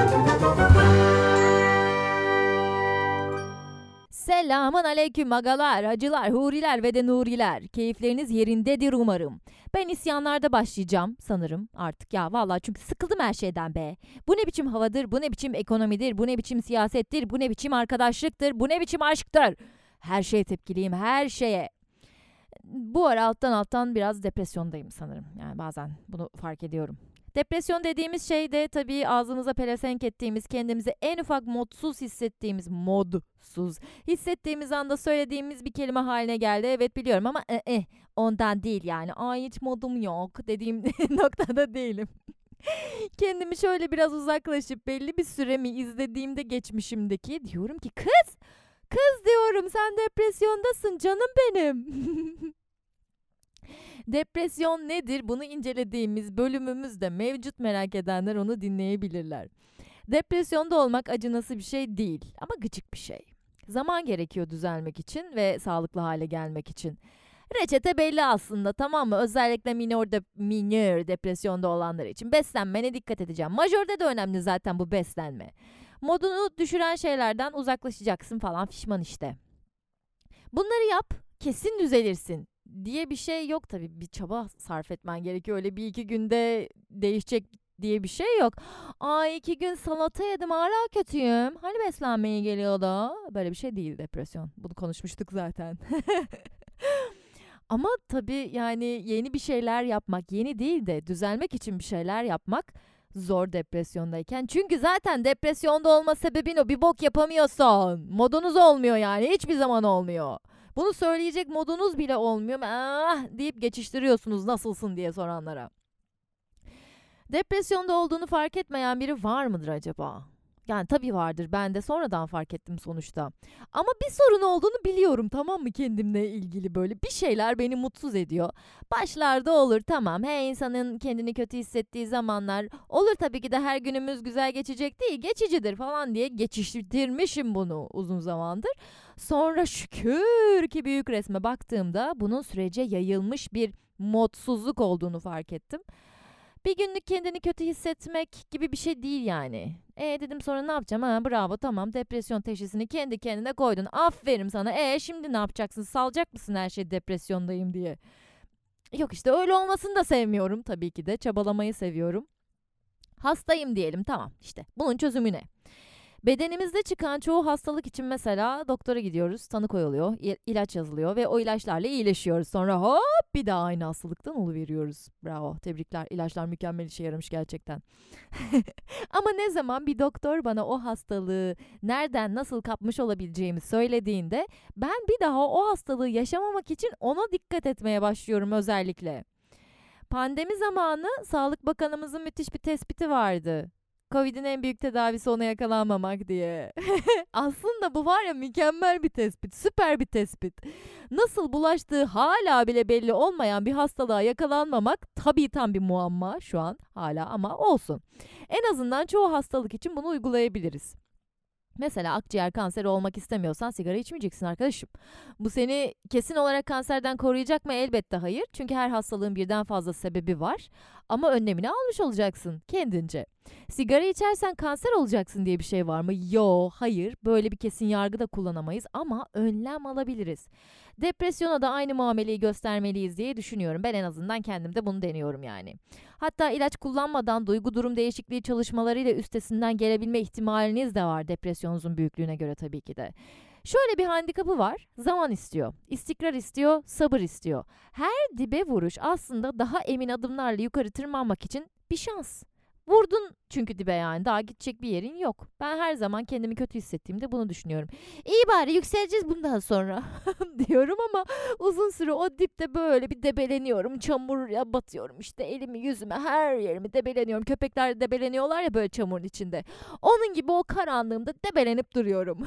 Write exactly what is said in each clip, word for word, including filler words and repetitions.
Selamun aleyküm agalar, hacılar, huriler ve de nuriler. Keyifleriniz yerindedir umarım. Ben isyanlarda başlayacağım sanırım artık ya vallahi çünkü sıkıldım her şeyden be. Bu ne biçim havadır, bu ne biçim ekonomidir, bu ne biçim siyasettir, bu ne biçim arkadaşlıktır, bu ne biçim aşktır. Her şeye tepkiliyim, her şeye. Bu ara alttan alttan biraz depresyondayım sanırım. Yani bazen bunu fark ediyorum. Depresyon dediğimiz şey de tabii ağzımıza pelesenk ettiğimiz, kendimizi en ufak modsuz hissettiğimiz, modsuz hissettiğimiz anda söylediğimiz bir kelime haline geldi. Evet biliyorum ama eh, eh, ondan değil yani. Ay hiç modum yok dediğim noktada değilim. Kendimi şöyle biraz uzaklaşıp belli bir süremi izlediğimde geçmişimdeki diyorum ki kız, kız diyorum sen depresyondasın canım benim. Depresyon nedir? Bunu incelediğimiz bölümümüzde mevcut, merak edenler onu dinleyebilirler. Depresyonda olmak acınası bir şey değil ama gıcık bir şey. Zaman gerekiyor düzelmek için ve sağlıklı hale gelmek için. Reçete belli aslında, tamam mı? Özellikle minor, de, minor depresyonda olanlar için. Beslenmene dikkat edeceğim. Majörde de önemli zaten bu beslenme. Modunu düşüren şeylerden uzaklaşacaksın falan fişman işte. Bunları yap, kesin düzelirsin diye bir şey yok tabii. Bir çaba sarf etmen gerekiyor. Öyle bir iki günde değişecek diye bir şey yok. Ay iki gün salata yedim hala kötüyüm. Hani beslenmeye geliyordu? Böyle bir şey değil depresyon. Bunu konuşmuştuk zaten. Ama tabii yani yeni bir şeyler yapmak, yeni değil de düzelmek için bir şeyler yapmak zor depresyondayken. Çünkü zaten depresyonda olma sebebin o, bir bok yapamıyorsun. Modunuz olmuyor yani, hiçbir zaman olmuyor. Bunu söyleyecek modunuz bile olmuyor. Ah deyip geçiştiriyorsunuz nasılsın diye soranlara. Depresyonda olduğunu fark etmeyen biri var mıdır acaba? Yani tabii vardır. Ben de sonradan fark ettim sonuçta. Ama bir sorun olduğunu biliyorum, tamam mı, kendimle ilgili böyle. Bir şeyler beni mutsuz ediyor. Başlarda olur tamam. Her insanın kendini kötü hissettiği zamanlar olur tabii ki de, her günümüz güzel geçecek değil. Geçicidir falan diye geçiştirmişim bunu uzun zamandır. Sonra şükür ki büyük resme baktığımda bunun sürece yayılmış bir mutsuzluk olduğunu fark ettim. Bir günlük kendini kötü hissetmek gibi bir şey değil yani. E dedim sonra ne yapacağım? Ha bravo tamam, depresyon teşhisini kendi kendine koydun. Aferin sana. E şimdi ne yapacaksın? Salacak mısın her şey depresyondayım diye? Yok işte, öyle olmasını da sevmiyorum tabii ki de. Çabalamayı seviyorum. Hastayım diyelim, tamam işte. Bunun çözümü ne? Bedenimizde çıkan çoğu hastalık için mesela doktora gidiyoruz, tanı koyuluyor, il- ilaç yazılıyor ve o ilaçlarla iyileşiyoruz. Sonra hop bir daha aynı hastalıktan oluveriyoruz. Bravo, tebrikler, ilaçlar mükemmel işe yaramış gerçekten. Ama ne zaman bir doktor bana o hastalığı nereden nasıl kapmış olabileceğimi söylediğinde ben bir daha o hastalığı yaşamamak için ona dikkat etmeye başlıyorum özellikle. Pandemi zamanı Sağlık Bakanımızın müthiş bir tespiti vardı. Covid'in en büyük tedavisi ona yakalanmamak diye. Aslında bu var ya, mükemmel bir tespit, süper bir tespit. Nasıl bulaştığı hala bile belli olmayan bir hastalığa yakalanmamak tabii tam bir muamma şu an hala, ama olsun. En azından çoğu hastalık için bunu uygulayabiliriz. Mesela akciğer kanseri olmak istemiyorsan sigara içmeyeceksin arkadaşım. Bu seni kesin olarak kanserden koruyacak mı? Elbette hayır. Çünkü her hastalığın birden fazla sebebi var. Ama önlemini almış olacaksın kendince. Sigara içersen kanser olacaksın diye bir şey var mı? Yo, hayır. Böyle bir kesin yargı da kullanamayız ama önlem alabiliriz. Depresyona da aynı muameleyi göstermeliyiz diye düşünüyorum. Ben en azından kendimde bunu deniyorum yani. Hatta ilaç kullanmadan duygu durum değişikliği çalışmalarıyla üstesinden gelebilme ihtimaliniz de var, depresyonunuzun büyüklüğüne göre tabii ki de. Şöyle bir handikapı var. Zaman istiyor, istikrar istiyor, sabır istiyor. Her dibe vuruş aslında daha emin adımlarla yukarı tırmanmak için bir şans. Vurdun çünkü dibe, yani daha gidecek bir yerin yok. Ben her zaman kendimi kötü hissettiğimde bunu düşünüyorum. İyi bari yükseleceğiz bundan sonra diyorum ama uzun süre o dipte böyle bir debeleniyorum. Çamura batıyorum işte, elimi yüzüme her yerimi debeleniyorum. Köpekler debeleniyorlar ya böyle çamurun içinde. Onun gibi o karanlığımda debelenip duruyorum.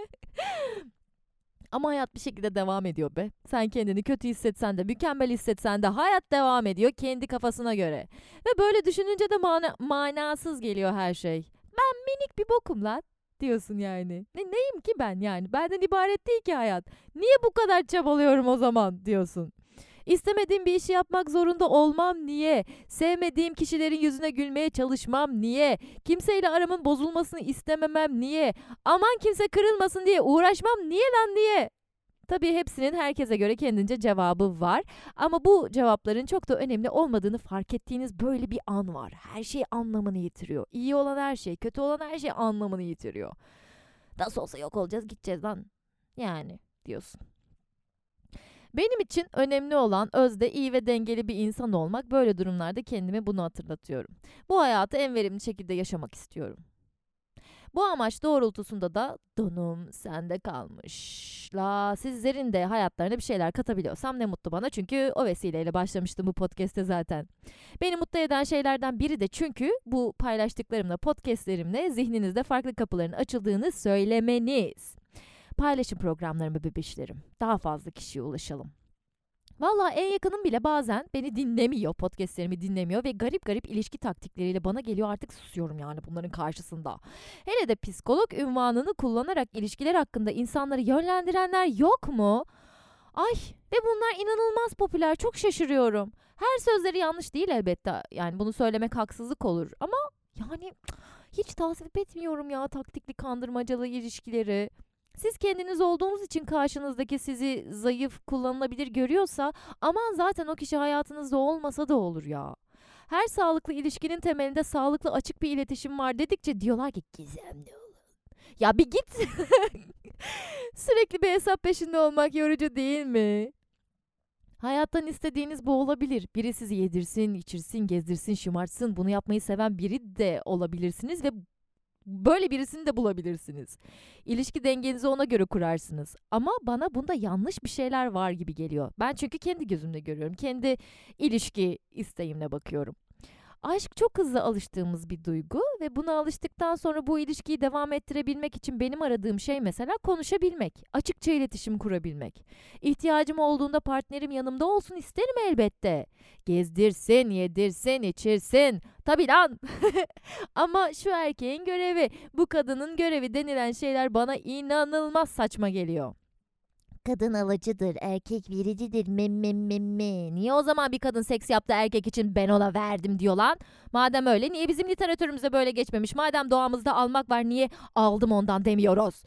Ama hayat bir şekilde devam ediyor be. Sen kendini kötü hissetsen de, mükemmel hissetsen de hayat devam ediyor kendi kafasına göre. Ve böyle düşününce de mana- manasız geliyor her şey. Ben minik bir bokum lan diyorsun yani. Ne, neyim ki ben yani? Benden ibaret değil ki hayat. Niye bu kadar çabalıyorum o zaman diyorsun. İstemediğim bir işi yapmak zorunda olmam niye? Sevmediğim kişilerin yüzüne gülmeye çalışmam niye? Kimseyle aramın bozulmasını istememem niye? Aman kimse kırılmasın diye uğraşmam niye lan niye? Tabii hepsinin herkese göre kendince cevabı var. Ama bu cevapların çok da önemli olmadığını fark ettiğiniz böyle bir an var. Her şey anlamını yitiriyor. İyi olan her şey, kötü olan her şey anlamını yitiriyor. Nasıl olsa yok olacağız, gideceğiz lan. Yani diyorsun. Benim için önemli olan özde iyi ve dengeli bir insan olmak. Böyle durumlarda kendime bunu hatırlatıyorum. Bu hayatı en verimli şekilde yaşamak istiyorum. Bu amaç doğrultusunda da donum sende kalmış. La sizlerin de hayatlarına bir şeyler katabiliyorsam ne mutlu bana. Çünkü o vesileyle başlamıştım bu podcast'te zaten. Beni mutlu eden şeylerden biri de çünkü bu paylaştıklarımla, podcastlerimle zihninizde farklı kapıların açıldığını söylemeniz. Paylaşın programlarımı bebişlerim. Daha fazla kişiye ulaşalım. Valla en yakınım bile bazen beni dinlemiyor, podcastlerimi dinlemiyor ve garip garip ilişki taktikleriyle bana geliyor, artık susuyorum yani bunların karşısında. Hele de psikolog unvanını kullanarak ilişkiler hakkında insanları yönlendirenler yok mu? Ay ve bunlar inanılmaz popüler, çok şaşırıyorum. Her sözleri yanlış değil elbette, yani bunu söylemek haksızlık olur ama yani hiç tasvip etmiyorum ya taktikli kandırmacalı ilişkileri. Siz kendiniz olduğunuz için karşınızdaki sizi zayıf, kullanılabilir görüyorsa aman zaten o kişi hayatınızda olmasa da olur ya. Her sağlıklı ilişkinin temelinde sağlıklı açık bir iletişim var dedikçe diyorlar ki gizemli olun. Ya bir git. Sürekli bir hesap peşinde olmak yorucu değil mi? Hayattan istediğiniz bu olabilir. Biri sizi yedirsin, içirsin, gezdirsin, şımartsın. Bunu yapmayı seven biri de olabilirsiniz ve böyle birisini de bulabilirsiniz. İlişki dengenizi ona göre kurarsınız. Ama bana bunda yanlış bir şeyler var gibi geliyor. Ben çünkü kendi gözümle görüyorum. Kendi ilişki isteğimle bakıyorum. Aşk çok hızlı alıştığımız bir duygu ve buna alıştıktan sonra bu ilişkiyi devam ettirebilmek için benim aradığım şey mesela konuşabilmek, açıkça iletişim kurabilmek. İhtiyacım olduğunda partnerim yanımda olsun isterim elbette. Gezdirsin, yedirsin, içirsin. Tabii lan. Ama şu erkeğin görevi, bu kadının görevi denilen şeyler bana inanılmaz saçma geliyor. Kadın alıcıdır, erkek vericidir, mem mem mem me. Niye o zaman bir kadın seks yaptı erkek için ben ona verdim diyor lan? Madem öyle niye bizim literatürümüzde böyle geçmemiş? Madem doğamızda almak var niye aldım ondan demiyoruz?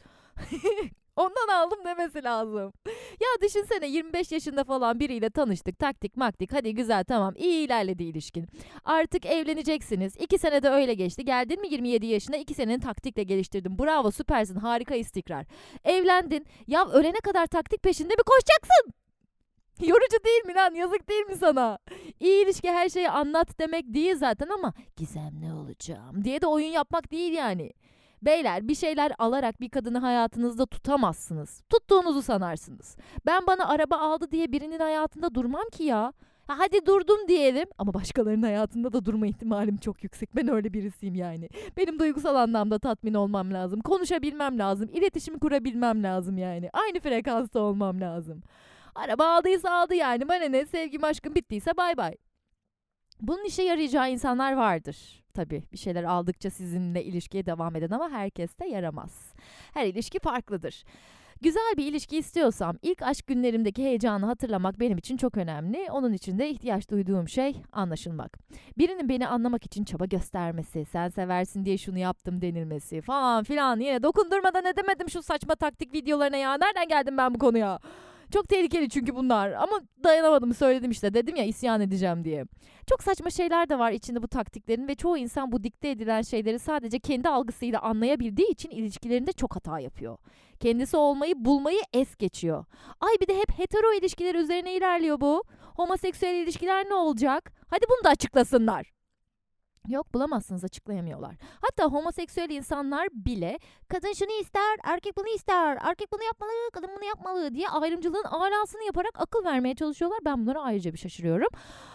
Ondan aldım demesi lazım. Ya düşünsene yirmi beş yaşında falan biriyle tanıştık, taktik maktik, hadi güzel tamam iyi ilerledi ilişkin. Artık evleneceksiniz. iki senede öyle geçti. Geldin mi yirmi yedi yaşına, iki senenin taktikle geliştirdin. Bravo, süpersin, harika istikrar. Evlendin. Ya ölene kadar taktik peşinde mi koşacaksın? Yorucu değil mi lan? Yazık değil mi sana? İyi ilişki her şeyi anlat demek değil zaten ama gizemli olacağım diye de oyun yapmak değil yani. Beyler bir şeyler alarak bir kadını hayatınızda tutamazsınız. Tuttuğunuzu sanarsınız. Ben bana araba aldı diye birinin hayatında durmam ki ya. Ha, hadi durdum diyelim ama başkalarının hayatında da durma ihtimalim çok yüksek. Ben öyle birisiyim yani. Benim duygusal anlamda tatmin olmam lazım. Konuşabilmem lazım. İletişim kurabilmem lazım yani. Aynı frekansta olmam lazım. Araba aldıysa aldı yani. Bana ne, sevgim aşkım bittiyse bay bay. Bunun işe yarayacağı insanlar vardır. Tabii bir şeyler aldıkça sizinle ilişkiye devam eden ama herkes de yaramaz. Her ilişki farklıdır. Güzel bir ilişki istiyorsam ilk aşk günlerimdeki heyecanı hatırlamak benim için çok önemli. Onun için de ihtiyaç duyduğum şey anlaşılmak. Birinin beni anlamak için çaba göstermesi, sen seversin diye şunu yaptım denilmesi falan filan. Yine dokundurmadan edemedim şu saçma taktik videolarına ya. Nereden geldim ben bu konuya? Çok tehlikeli çünkü bunlar ama dayanamadım, söyledim işte, dedim ya isyan edeceğim diye. Çok saçma şeyler de var içinde bu taktiklerin ve çoğu insan bu dikte edilen şeyleri sadece kendi algısıyla anlayabildiği için ilişkilerinde çok hata yapıyor. Kendisi olmayı bulmayı es geçiyor. Ay bir de hep hetero ilişkiler üzerine ilerliyor bu. Homoseksüel ilişkiler ne olacak? Hadi bunu da açıklasınlar. Yok, bulamazsınız, açıklayamıyorlar. Hatta homoseksüel insanlar bile kadın şunu ister, erkek bunu ister, erkek bunu yapmalı, kadın bunu yapmalı diye ayrımcılığın alasını yaparak akıl vermeye çalışıyorlar. Ben bunlara ayrıca bir şaşırıyorum.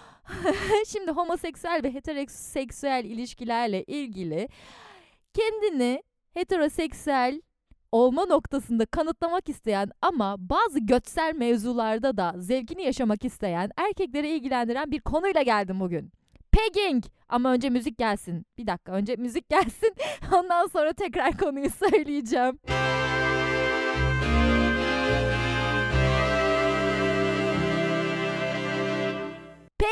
Şimdi homoseksüel ve heteroseksüel ilişkilerle ilgili kendini heteroseksüel olma noktasında kanıtlamak isteyen ama bazı götsel mevzularda da zevkini yaşamak isteyen erkekleri ilgilendiren bir konuyla geldim bugün. Pegging. Ama önce müzik gelsin. Bir dakika, önce müzik gelsin. Ondan sonra tekrar konuyu söyleyeceğim.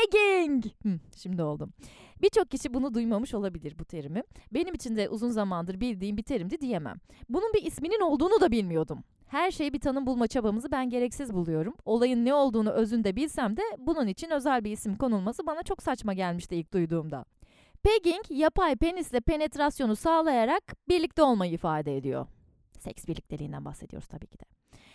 Pegging! Hı, şimdi oldum. Birçok kişi bunu duymamış olabilir bu terimi. Benim için de uzun zamandır bildiğim bir terimdi diyemem. Bunun bir isminin olduğunu da bilmiyordum. Her şeye bir tanım bulma çabamızı ben gereksiz buluyorum. Olayın ne olduğunu özünde bilsem de bunun için özel bir isim konulması bana çok saçma gelmişti ilk duyduğumda. Pegging, yapay penisle penetrasyonu sağlayarak birlikte olmayı ifade ediyor. Seks birlikteliğinden bahsediyoruz tabii ki de.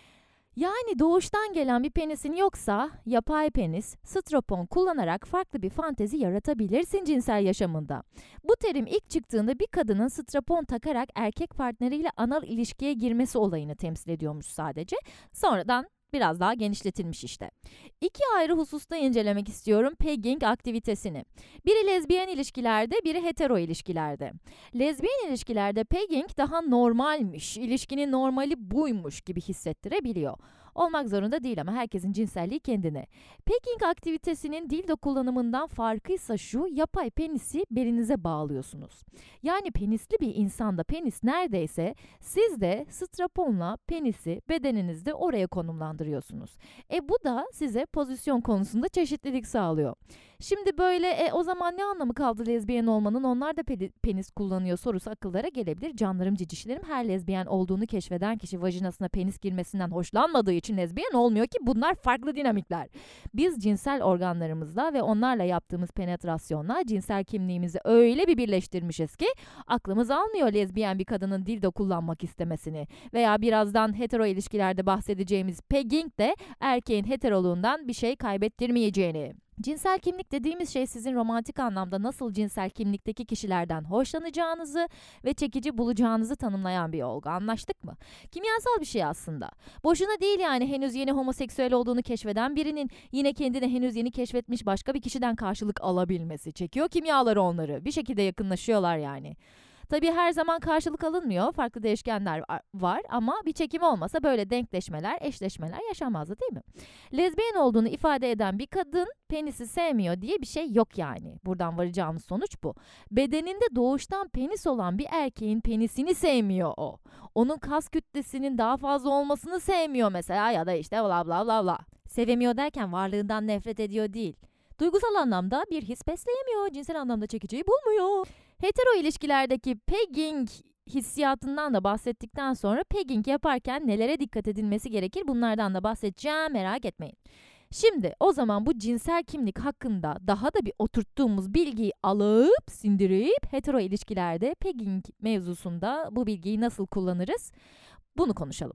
Yani doğuştan gelen bir penisin yoksa yapay penis, stropon kullanarak farklı bir fantezi yaratabilirsin cinsel yaşamında. Bu terim ilk çıktığında bir kadının stropon takarak erkek partneriyle anal ilişkiye girmesi olayını temsil ediyormuş sadece. Sonradan biraz daha genişletilmiş işte. İki ayrı hususta incelemek istiyorum pegging aktivitesini. Biri lezbiyen ilişkilerde, biri hetero ilişkilerde. Lezbiyen ilişkilerde pegging daha normalmiş, ilişkinin normali buymuş gibi hissettirebiliyor. Olmak zorunda değil ama herkesin cinselliği kendine. Pegging aktivitesinin dildo kullanımından farkıysa şu, yapay penisi belinize bağlıyorsunuz. Yani penisli bir insanda penis neredeyse siz de straponla penisi bedeninizde oraya konumlandırıyorsunuz. E bu da size pozisyon konusunda çeşitlilik sağlıyor. Şimdi böyle e, o zaman ne anlamı kaldı lezbiyen olmanın, onlar da pe- penis kullanıyor sorusu akıllara gelebilir. Canlarım cicişlerim, her lezbiyen olduğunu keşfeden kişi vajinasına penis girmesinden hoşlanmadığı için lezbiyen olmuyor ki, bunlar farklı dinamikler. Biz cinsel organlarımızla ve onlarla yaptığımız penetrasyonla cinsel kimliğimizi öyle bir birleştirmişiz ki aklımız almıyor lezbiyen bir kadının dildo kullanmak istemesini. Veya birazdan hetero ilişkilerde bahsedeceğimiz pegging de erkeğin heteroluğundan bir şey kaybettirmeyeceğini. Cinsel kimlik dediğimiz şey sizin romantik anlamda nasıl cinsel kimlikteki kişilerden hoşlanacağınızı ve çekici bulacağınızı tanımlayan bir olgu. Anlaştık mı? Kimyasal bir şey aslında. Boşuna değil yani henüz yeni homoseksüel olduğunu keşfeden birinin yine kendine henüz yeni keşfetmiş başka bir kişiden karşılık alabilmesi. Çekiyor kimyaları onları. Bir şekilde yakınlaşıyorlar yani. Tabii her zaman karşılık alınmıyor. Farklı değişkenler var ama bir çekim olmasa böyle denkleşmeler, eşleşmeler yaşanmazdı değil mi? Lezbiyen olduğunu ifade eden bir kadın penisi sevmiyor diye bir şey yok yani. Buradan varacağımız sonuç bu. Bedeninde doğuştan penis olan bir erkeğin penisini sevmiyor o. Onun kas kütlesinin daha fazla olmasını sevmiyor mesela ya da işte bla bla bla bla. Sevemiyor derken varlığından nefret ediyor değil. Duygusal anlamda bir his besleyemiyor, cinsel anlamda çekiciyi bulmuyor. Hetero ilişkilerdeki pegging hissiyatından da bahsettikten sonra pegging yaparken nelere dikkat edilmesi gerekir, bunlardan da bahsedeceğim, merak etmeyin. Şimdi o zaman bu cinsel kimlik hakkında daha da bir oturttuğumuz bilgiyi alıp sindirip hetero ilişkilerde pegging mevzusunda bu bilgiyi nasıl kullanırız bunu konuşalım.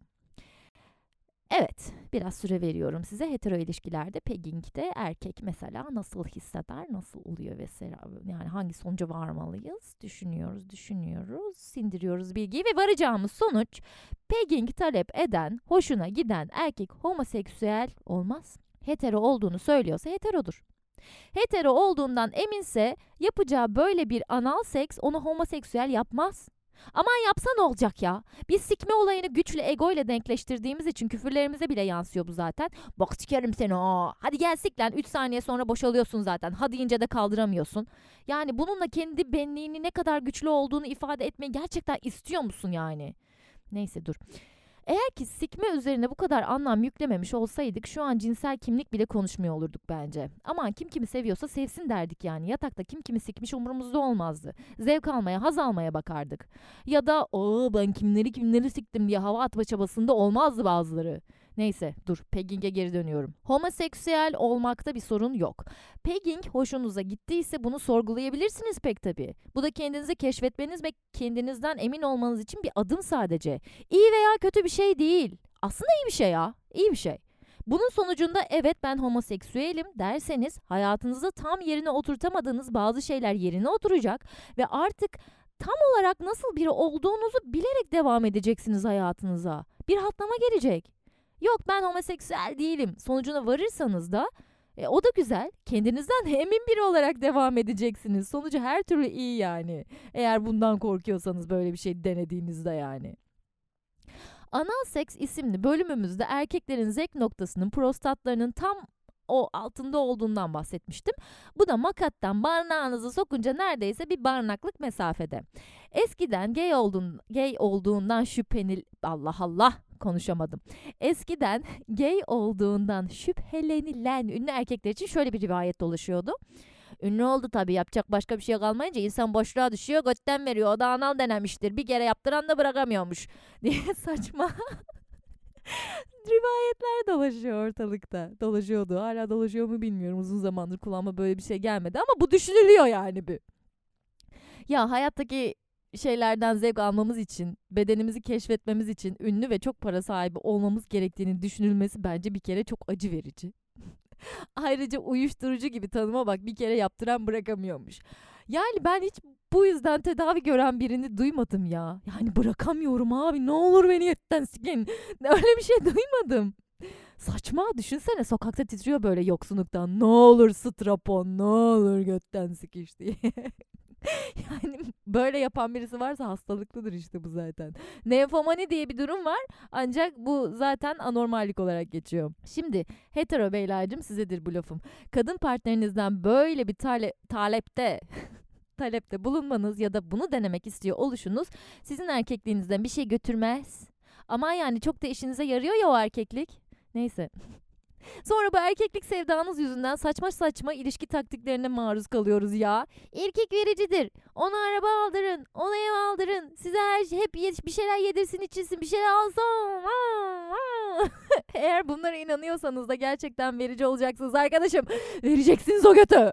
Evet, biraz süre veriyorum size. Hetero ilişkilerde, pegging'de erkek mesela nasıl hisseder, nasıl oluyor vesaire. Yani hangi sonuca varmalıyız? Düşünüyoruz, düşünüyoruz, sindiriyoruz bilgiyi ve varacağımız sonuç, pegging talep eden, hoşuna giden erkek homoseksüel olmaz. Hetero olduğunu söylüyorsa heterodur. Hetero olduğundan eminse yapacağı böyle bir anal seks onu homoseksüel yapmaz. Aman yapsa ne olacak ya? Biz sikme olayını güçle, ego ile denkleştirdiğimiz için küfürlerimize bile yansıyor bu zaten. Bak sikerim seni ha. Hadi gel sik lan. üç saniye sonra boşalıyorsun zaten. Hadi ince de kaldıramıyorsun. Yani bununla kendi benliğini ne kadar güçlü olduğunu ifade etmeyi gerçekten istiyor musun yani? Neyse dur. Eğer ki sikme üzerine bu kadar anlam yüklememiş olsaydık şu an cinsel kimlik bile konuşmuyor olurduk bence. Aman kim kimi seviyorsa sevsin derdik yani. Yatakta kim kimi sikmiş umurumuzda olmazdı. Zevk almaya, haz almaya bakardık. Ya da o ben kimleri kimleri siktim diye hava atma çabasında olmazdı bazıları. Neyse dur, pegging'e geri dönüyorum. Homoseksüel olmakta bir sorun yok. Pegging hoşunuza gittiyse bunu sorgulayabilirsiniz pek tabii. Bu da kendinizi keşfetmeniz ve kendinizden emin olmanız için bir adım sadece. İyi veya kötü bir şey değil. Aslında iyi bir şey ya. İyi bir şey. Bunun sonucunda evet ben homoseksüelim derseniz hayatınızda tam yerine oturtamadığınız bazı şeyler yerine oturacak ve artık tam olarak nasıl biri olduğunuzu bilerek devam edeceksiniz hayatınıza. Bir rahatlama gelecek. Yok ben homoseksüel değilim sonucuna varırsanız da e, o da güzel. Kendinizden emin biri olarak devam edeceksiniz. Sonucu her türlü iyi yani. Eğer bundan korkuyorsanız böyle bir şey denediğinizde yani. Anal seks isimli bölümümüzde erkeklerin zevk noktasının prostatlarının tam o altında olduğundan bahsetmiştim. Bu da makattan barnağınızı sokunca neredeyse bir barnaklık mesafede. Eskiden gay, olduğun, gay olduğundan şüphenil... Allah Allah konuşamadım. Eskiden gay olduğundan şüphelenilen ünlü erkekler için şöyle bir rivayet dolaşıyordu. Ünlü oldu tabii, yapacak başka bir şey kalmayınca insan boşluğa düşüyor, götten veriyor. O da anal denemiştir. Bir kere yaptıran da bırakamıyormuş diye saçma rivayetler dolaşıyor ortalıkta. Dolaşıyordu. Hala dolaşıyor mu bilmiyorum. Uzun zamandır kulağıma böyle bir şey gelmedi ama bu düşünülüyor yani bir. Ya hayattaki şeylerden zevk almamız için, bedenimizi keşfetmemiz için ünlü ve çok para sahibi olmamız gerektiğini düşünülmesi bence bir kere çok acı verici. Ayrıca uyuşturucu gibi, tanıma bak, bir kere yaptıran bırakamıyormuş. Yani ben hiç bu yüzden tedavi gören birini duymadım ya. Yani bırakamıyorum abi, ne olur beni yetten sikin. Öyle bir şey duymadım. Saçma, düşünsene, sokakta titriyor böyle yoksunluktan. Ne olur strapon, ne olur götten sikiş diye. Yani böyle yapan birisi varsa hastalıklıdır işte bu zaten. Nefomani diye bir durum var ancak bu zaten anormallik olarak geçiyor. Şimdi hetero beylercim, sizedir bu lafım. Kadın partnerinizden böyle bir tale talepte talepte bulunmanız ya da bunu denemek istiyor oluşunuz sizin erkekliğinizden bir şey götürmez. Ama yani çok da işinize yarıyor ya o erkeklik. Neyse. Sonra bu erkeklik sevdanız yüzünden saçma saçma ilişki taktiklerine maruz kalıyoruz ya. Erkek vericidir. Ona araba aldırın, ona ev aldırın. Size her şey, hep bir şeyler yedirsin, içilsin, bir şeyler alsın. Eğer bunlara inanıyorsanız da gerçekten verici olacaksınız arkadaşım. Vereceksiniz o götü.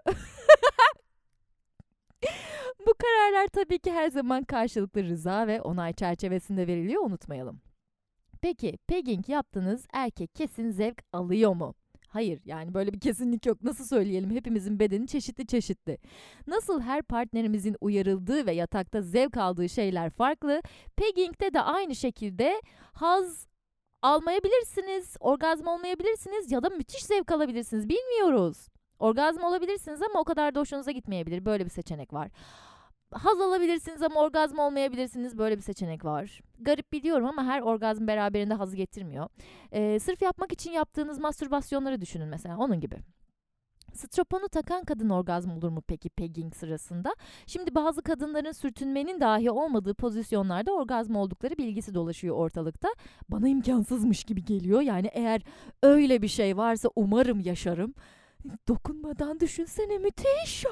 Bu kararlar tabii ki her zaman karşılıklı rıza ve onay çerçevesinde veriliyor, unutmayalım. Peki pegging yaptığınız erkek kesin zevk alıyor mu? Hayır, yani böyle bir kesinlik yok. Nasıl söyleyelim? Hepimizin bedeni çeşitli çeşitli. Nasıl her partnerimizin uyarıldığı ve yatakta zevk aldığı şeyler farklı, pegging'de de aynı şekilde haz almayabilirsiniz, orgazm olmayabilirsiniz ya da müthiş zevk alabilirsiniz. Bilmiyoruz. Orgazm olabilirsiniz ama o kadar da hoşunuza gitmeyebilir. Böyle bir seçenek var. Haz alabilirsiniz ama orgazm olmayabilirsiniz. Böyle bir seçenek var. Garip biliyorum ama her orgazm beraberinde haz getirmiyor. Ee, sırf yapmak için yaptığınız mastürbasyonları düşünün mesela, onun gibi. Straponu takan kadın orgazm olur mu peki pegging sırasında? Şimdi bazı kadınların sürtünmenin dahi olmadığı pozisyonlarda orgazm oldukları bilgisi dolaşıyor ortalıkta. Bana imkansızmış gibi geliyor. Yani eğer öyle bir şey varsa umarım yaşarım. Dokunmadan düşünsene, müthiş.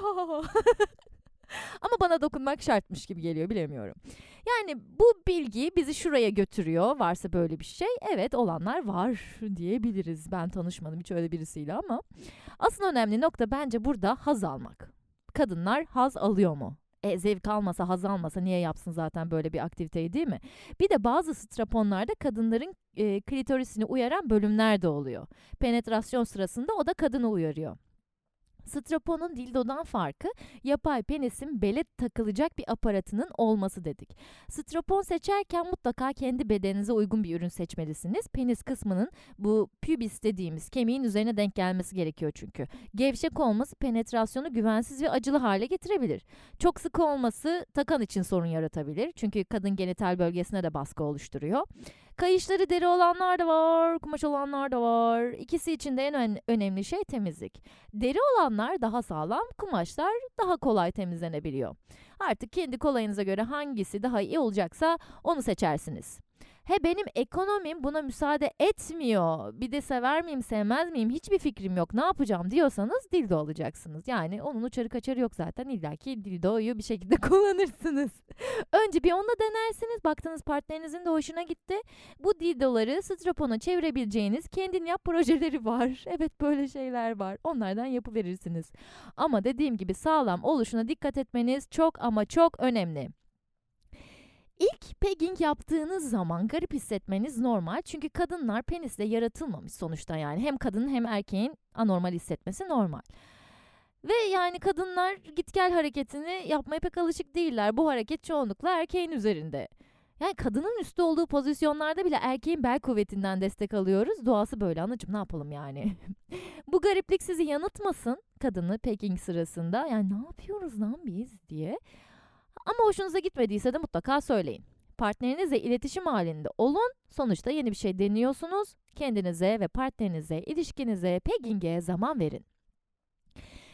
Ama bana dokunmak şartmış gibi geliyor, bilemiyorum. Yani bu bilgi bizi şuraya götürüyor. Varsa böyle bir şey, evet olanlar var diyebiliriz. Ben tanışmadım hiç öyle birisiyle ama asıl önemli nokta bence burada haz almak. Kadınlar haz alıyor mu? E, zevk almasa, haz almasa niye yapsın zaten böyle bir aktiviteyi, değil mi? Bir de bazı straponlarda kadınların e, klitorisini uyaran bölümler de oluyor. Penetrasyon sırasında o da kadını uyarıyor. Straponun dildodan farkı yapay penisin bele takılacak bir aparatının olması dedik. Strapon seçerken mutlaka kendi bedeninize uygun bir ürün seçmelisiniz. Penis kısmının bu pubis dediğimiz kemiğin üzerine denk gelmesi gerekiyor çünkü. Gevşek olması penetrasyonu güvensiz ve acılı hale getirebilir. Çok sıkı olması takan için sorun yaratabilir. Çünkü kadın genital bölgesine de baskı oluşturuyor. Kayışları deri olanlar da var, kumaş olanlar da var. İkisi için de en ön- önemli şey temizlik. Deri olanlar daha sağlam, kumaşlar daha kolay temizlenebiliyor. Artık kendi kolayınıza göre hangisi daha iyi olacaksa onu seçersiniz. He, benim ekonomim buna müsaade etmiyor. Bir de sever miyim, sevmez miyim, hiçbir fikrim yok, ne yapacağım diyorsanız dildo alacaksınız. Yani onun uçarı kaçarı yok zaten. İlla ki dildoyu bir şekilde kullanırsınız. Önce bir onunla denersiniz. Baktığınız partnerinizin de hoşuna gitti. Bu dildoları strapona çevirebileceğiniz kendin yap projeleri var. Evet, böyle şeyler var. Onlardan yapıverirsiniz. Ama dediğim gibi sağlam oluşuna dikkat etmeniz çok ama çok önemli. İlk pegging yaptığınız zaman garip hissetmeniz normal. Çünkü kadınlar penisle yaratılmamış sonuçta yani. Hem kadının hem erkeğin anormal hissetmesi normal. Ve yani kadınlar git gel hareketini yapmaya pek alışık değiller. Bu hareket çoğunlukla erkeğin üzerinde. Yani kadının üstü olduğu pozisyonlarda bile erkeğin bel kuvvetinden destek alıyoruz. Doğası böyle anacığım, ne yapalım yani. Bu gariplik sizi yanıltmasın kadını pegging sırasında. Yani ne yapıyoruz lan biz diye. Ama hoşunuza gitmediyse de mutlaka söyleyin. Partnerinizle iletişim halinde olun. Sonuçta yeni bir şey deniyorsunuz. Kendinize ve partnerinize, ilişkinize, pegging'e zaman verin.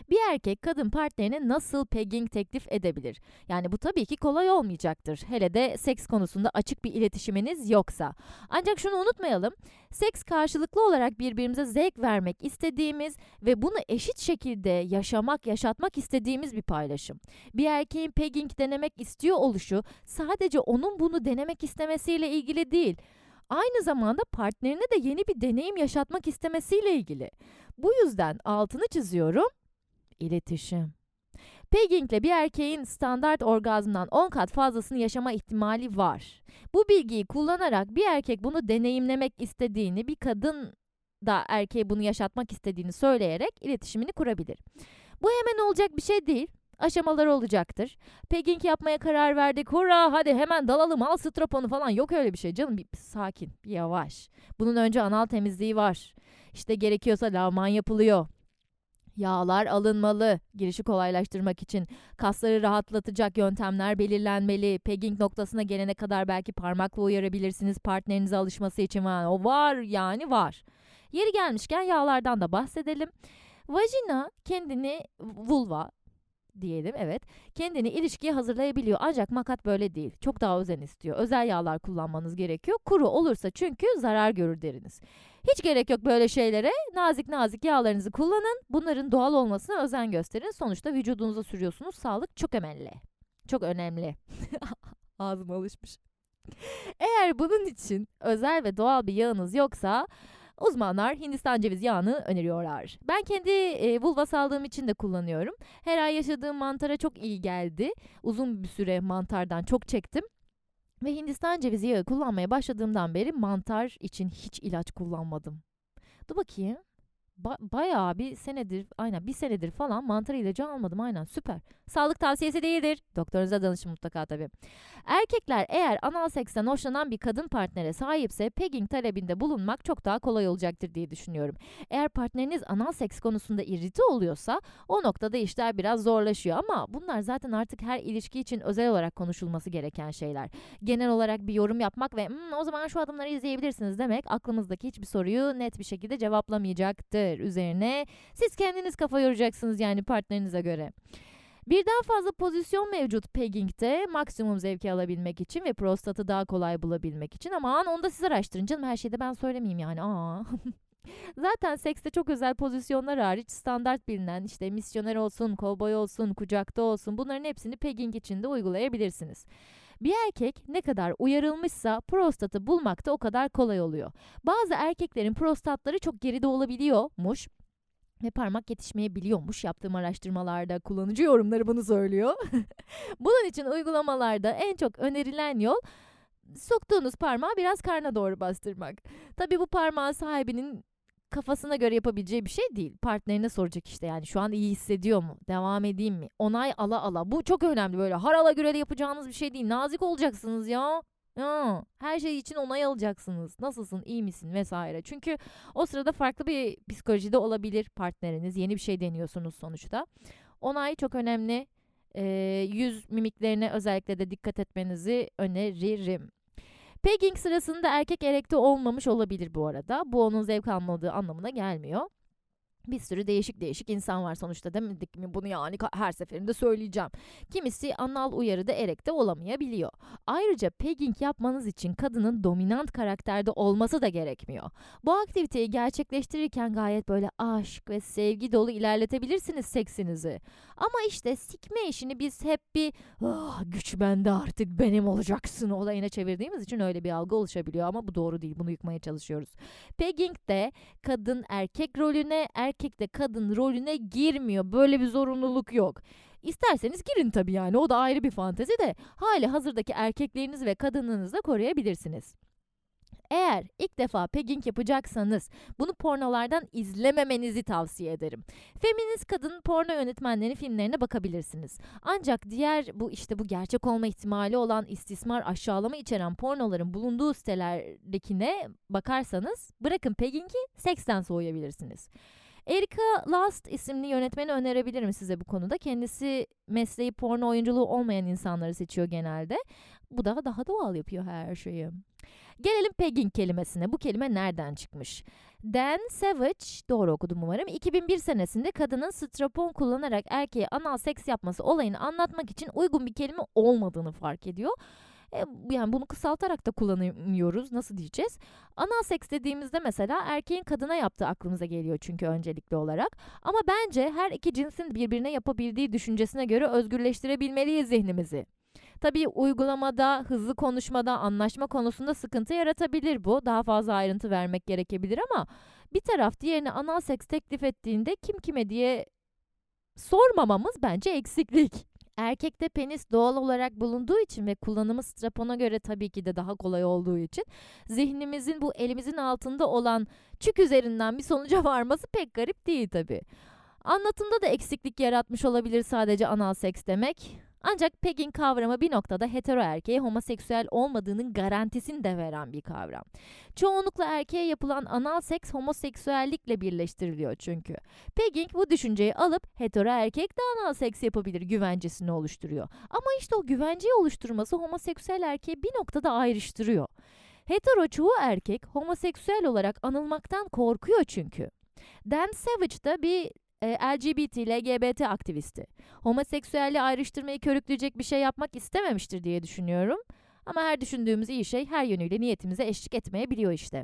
Bir erkek kadın partnerine nasıl pegging teklif edebilir? Yani bu tabii ki kolay olmayacaktır. Hele de seks konusunda açık bir iletişiminiz yoksa. Ancak şunu unutmayalım. Seks karşılıklı olarak birbirimize zevk vermek istediğimiz ve bunu eşit şekilde yaşamak, yaşatmak istediğimiz bir paylaşım. Bir erkeğin pegging denemek istiyor oluşu sadece onun bunu denemek istemesiyle ilgili değil. Aynı zamanda partnerine de yeni bir deneyim yaşatmak istemesiyle ilgili. Bu yüzden altını çiziyorum. İletişim. Peggingle bir erkeğin standart orgazmdan on kat fazlasını yaşama ihtimali var. Bu bilgiyi kullanarak bir erkek bunu deneyimlemek istediğini, bir kadın da erkeğe bunu yaşatmak istediğini söyleyerek iletişimini kurabilir. Bu hemen olacak bir şey değil. Aşamaları olacaktır. Pegging yapmaya karar verdik. Hurra hadi hemen dalalım al stroponu falan. Yok öyle bir şey canım. Bir, bir sakin, bir yavaş. Bunun önce anal temizliği var. İşte gerekiyorsa lavman yapılıyor. Yağlar alınmalı. Girişi kolaylaştırmak için kasları rahatlatacak yöntemler belirlenmeli. Pegging noktasına gelene kadar belki parmakla uyarabilirsiniz partnerinize alışması için. Var. O var yani var. Yeri gelmişken yağlardan da bahsedelim. Vajina kendini vulva diyelim evet kendini ilişkiye hazırlayabiliyor ancak makat böyle değil. Çok daha özen istiyor. Özel yağlar kullanmanız gerekiyor. Kuru olursa çünkü zarar görür deriniz. Hiç gerek yok böyle şeylere. Nazik nazik yağlarınızı kullanın. Bunların doğal olmasına özen gösterin. Sonuçta vücudunuza sürüyorsunuz. Sağlık çok önemli. Çok önemli. Ağzım alışmış. Eğer bunun için özel ve doğal bir yağınız yoksa uzmanlar Hindistan cevizi yağını öneriyorlar. Ben kendi e, vulva sağlığım için de kullanıyorum. Her ay yaşadığım mantara çok iyi geldi. Uzun bir süre mantardan çok çektim. Ve Hindistan cevizi yağı kullanmaya başladığımdan beri mantar için hiç ilaç kullanmadım. Dur bakayım. Ba- bayağı bir senedir, aynen bir senedir falan mantar ilacı almadım. Aynen süper. Sağlık tavsiyesi değildir. Doktorunuza danışın mutlaka tabii. Erkekler eğer anal seksten hoşlanan bir kadın partnere sahipse pegging talebinde bulunmak çok daha kolay olacaktır diye düşünüyorum. Eğer partneriniz anal seks konusunda irrite oluyorsa o noktada işler biraz zorlaşıyor ama bunlar zaten artık her ilişki için özel olarak konuşulması gereken şeyler. Genel olarak bir yorum yapmak ve hmm, o zaman şu adımları izleyebilirsiniz demek aklımızdaki hiçbir soruyu net bir şekilde cevaplamayacaktır. Üzerine siz kendiniz kafa yoracaksınız yani partnerinize göre. Birden fazla pozisyon mevcut pegging'te maksimum zevki alabilmek için ve prostatı daha kolay bulabilmek için. Aman onu da siz araştırın canım her şeyde ben söylemeyeyim yani. Aa. Zaten sekste çok özel pozisyonlar hariç standart bilinen işte misyoner olsun, kovboy olsun, kucakta olsun bunların hepsini pegging için de uygulayabilirsiniz. Bir erkek ne kadar uyarılmışsa prostatı bulmak da o kadar kolay oluyor. Bazı erkeklerin prostatları çok geride olabiliyormuş ve parmak yetişmeyebiliyormuş. Yaptığım araştırmalarda kullanıcı yorumları bunu söylüyor. Bunun için uygulamalarda en çok önerilen yol soktuğunuz parmağı biraz karna doğru bastırmak. Tabii bu parmağın sahibinin kafasına göre yapabileceği bir şey değil. Partnerine soracak işte yani şu an iyi hissediyor mu? Devam edeyim mi? Onay ala ala. Bu çok önemli böyle harala göre de yapacağınız bir şey değil. Nazik olacaksınız ya. Ya, her şey için onay alacaksınız. Nasılsın, iyi misin vesaire. Çünkü o sırada farklı bir psikolojide olabilir partneriniz. Yeni bir şey deniyorsunuz sonuçta. Onay çok önemli. Ee, yüz mimiklerine özellikle de dikkat etmenizi öneririm. Pegging sırasında erkek erekte olmamış olabilir bu arada. Bu onun zevk almadığı anlamına gelmiyor. Bir sürü değişik değişik insan var sonuçta demedik mi bunu yani her seferinde söyleyeceğim. Kimisi anal uyarıda erekte olamayabiliyor. Ayrıca pegging yapmanız için kadının dominant karakterde olması da gerekmiyor. Bu aktiviteyi gerçekleştirirken gayet böyle aşk ve sevgi dolu ilerletebilirsiniz seksinizi. Ama işte sikme işini biz hep bir oh, güç bende artık benim olacaksın olayına çevirdiğimiz için öyle bir algı oluşabiliyor ama bu doğru değil, bunu yıkmaya çalışıyoruz. Pegging de kadın erkek rolüne, erkek de kadın rolüne girmiyor. Böyle bir zorunluluk yok. İsterseniz girin tabii yani o da ayrı bir fantezi de hali hazırdaki erkeklerinizi ve kadınlığınızı da koruyabilirsiniz. Eğer ilk defa pegging yapacaksanız bunu pornolardan izlememenizi tavsiye ederim. Feminist kadın porno yönetmenlerinin filmlerine bakabilirsiniz. Ancak diğer bu işte bu gerçek olma ihtimali olan istismar, aşağılama içeren pornoların bulunduğu sitelerdekine bakarsanız bırakın peggingi seksten soğuyabilirsiniz. Erika Lust isimli yönetmeni önerebilirim size bu konuda. Kendisi mesleği porno oyunculuğu olmayan insanları seçiyor genelde. Bu da daha doğal yapıyor her şeyi. Gelelim pegging kelimesine. Bu kelime nereden çıkmış? Dan Savage, doğru okudum umarım, iki bin bir senesinde kadının strapon kullanarak erkeğe anal seks yapması olayını anlatmak için uygun bir kelime olmadığını fark ediyor. E, yani bunu kısaltarak da kullanıyoruz. Nasıl diyeceğiz? Anal seks dediğimizde mesela erkeğin kadına yaptığı aklımıza geliyor çünkü öncelikli olarak. Ama bence her iki cinsin birbirine yapabildiği düşüncesine göre özgürleştirebilmeliyiz zihnimizi. Tabii uygulamada, hızlı konuşmada, anlaşma konusunda sıkıntı yaratabilir bu. Daha fazla ayrıntı vermek gerekebilir ama bir taraf diğerine anal seks teklif ettiğinde kim kime diye sormamamız bence eksiklik. Erkekte penis doğal olarak bulunduğu için ve kullanımı strapona göre tabii ki de daha kolay olduğu için zihnimizin bu elimizin altında olan çük üzerinden bir sonuca varması pek garip değil tabii. Anlatımda da eksiklik yaratmış olabilir sadece anal seks demek. Ancak pegging kavramı bir noktada hetero erkeğe homoseksüel olmadığının garantisini de veren bir kavram. Çoğunlukla erkeğe yapılan anal seks homoseksüellikle birleştiriliyor çünkü. Pegging bu düşünceyi alıp hetero erkek de anal seks yapabilir güvencesini oluşturuyor. Ama işte o güvenceyi oluşturması homoseksüel erkeği bir noktada ayrıştırıyor. Hetero çoğu erkek homoseksüel olarak anılmaktan korkuyor çünkü. Dan Savage da bir L G B T, L G B T aktivisti. Homoseksüelliği ayrıştırmayı körükleyecek bir şey yapmak istememiştir diye düşünüyorum. Ama her düşündüğümüz iyi şey her yönüyle niyetimize eşlik etmeyebiliyor işte.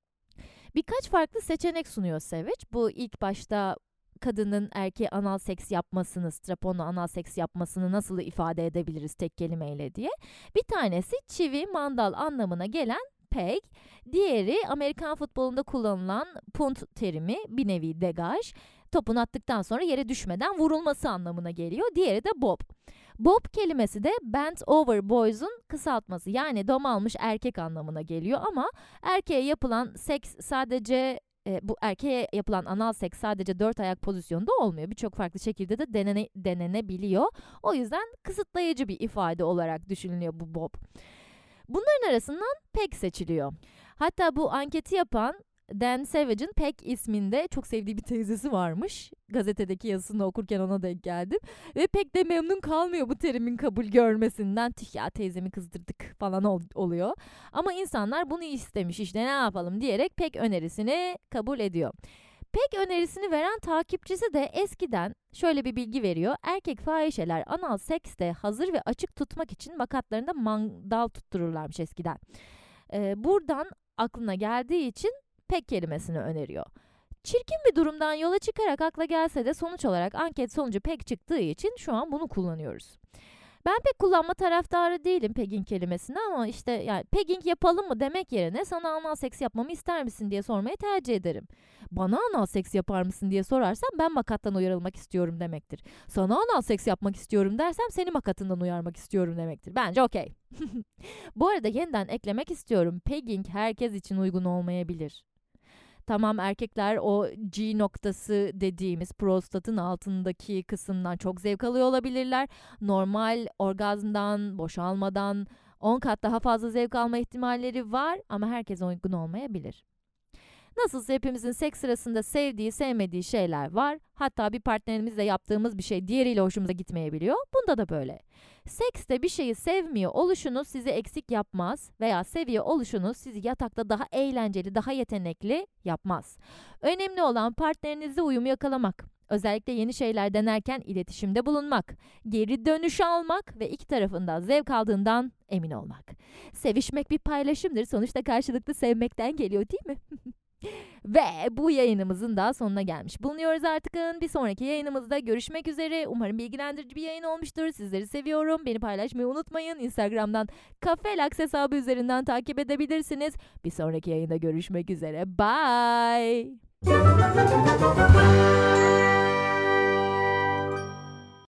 Birkaç farklı seçenek sunuyor Savage. Bu ilk başta kadının erkeğe anal seks yapmasını, straponla anal seks yapmasını nasıl ifade edebiliriz tek kelimeyle diye. Bir tanesi çivi, mandal anlamına gelen peg. Diğeri Amerikan futbolunda kullanılan punt terimi, bir nevi degaj. Topun attıktan sonra yere düşmeden vurulması anlamına geliyor. Diğeri de bob. Bob kelimesi de bent over boys'un kısaltması, yani dom almış erkek anlamına geliyor ama erkeğe yapılan seks sadece e, bu erkeğe yapılan anal seks sadece dört ayak pozisyonda olmuyor. Birçok farklı şekilde de denene, denenebiliyor. O yüzden kısıtlayıcı bir ifade olarak düşünülüyor bu bob. Bunların arasından peg seçiliyor. Hatta bu anketi yapan Dan Savage'ın Peg isminde çok sevdiği bir teyzesi varmış. Gazetedeki yazısını okurken ona denk geldim. Ve pek de memnun kalmıyor bu terimin kabul görmesinden. Tüh ya, teyzemi kızdırdık falan ol- oluyor. Ama insanlar bunu istemiş, işte ne yapalım diyerek Peg önerisini kabul ediyor. Peg önerisini veren takipçisi de eskiden şöyle bir bilgi veriyor. Erkek fahişeler anal sekste hazır ve açık tutmak için makatlarında mandal tuttururlarmış eskiden. Ee, buradan aklına geldiği için peg kelimesini öneriyor. Çirkin bir durumdan yola çıkarak akla gelse de sonuç olarak anket sonucu peg çıktığı için şu an bunu kullanıyoruz. Ben pek kullanma taraftarı değilim pegging kelimesini ama işte yani pegging yapalım mı demek yerine sana anal seks yapmamı ister misin diye sormayı tercih ederim. Bana anal seks yapar mısın diye sorarsan ben makattan uyarılmak istiyorum demektir. Sana anal seks yapmak istiyorum dersem seni makatından uyarmak istiyorum demektir. Bence okey. Bu arada yeniden eklemek istiyorum. Pegging herkes için uygun olmayabilir. Tamam, erkekler o G noktası dediğimiz prostatın altındaki kısımdan çok zevk alıyor olabilirler. Normal orgazmdan, boşalmadan on kat daha fazla zevk alma ihtimalleri var ama herkese uygun olmayabilir. Nasılsa hepimizin seks sırasında sevdiği, sevmediği şeyler var. Hatta bir partnerimizle yaptığımız bir şey diğeriyle hoşumuza gitmeyebiliyor. Bunda da böyle. Sekste bir şeyi sevmiyor oluşunuz sizi eksik yapmaz veya seviyor oluşunuz sizi yatakta daha eğlenceli, daha yetenekli yapmaz. Önemli olan partnerinizle uyumu yakalamak. Özellikle yeni şeyler denerken iletişimde bulunmak, geri dönüş almak ve iki tarafından zevk aldığından emin olmak. Sevişmek bir paylaşımdır. Sonuçta karşılıklı sevmekten geliyor, değil mi? Ve bu yayınımızın daha sonuna gelmiş bulunuyoruz artık. Bir sonraki yayınımızda görüşmek üzere. Umarım bilgilendirici bir yayın olmuştur. Sizleri seviyorum. Beni paylaşmayı unutmayın. Instagram'dan Kafelaks hesabı üzerinden takip edebilirsiniz. Bir sonraki yayında görüşmek üzere. Bye.